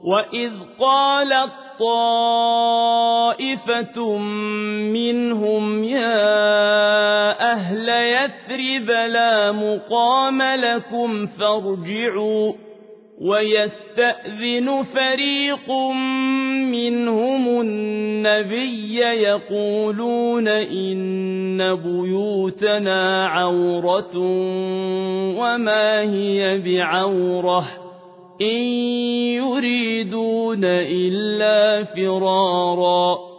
وإذ قالت طائفة منهم يا أهل يثرب لا مقام لكم فارجعوا ويستأذن فريق منهم النبي يقولون إن بيوتنا عورة وما هي بعورة إن يريدون إلا فرارا